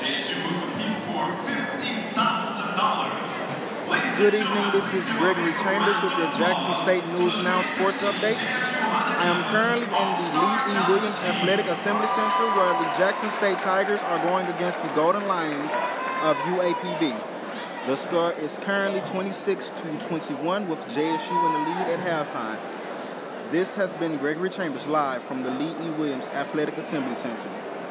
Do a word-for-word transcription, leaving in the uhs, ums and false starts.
Good evening, this is Gregory Chambers with your Jackson State News Now Sports Update. I am currently in the Lee E. Williams Athletic Assembly Center where the Jackson State Tigers are going against the Golden Lions of U A P B. The score is currently twenty-six to twenty-one with J S U in the lead at halftime. This has been Gregory Chambers live from the Lee E. Williams Athletic Assembly Center.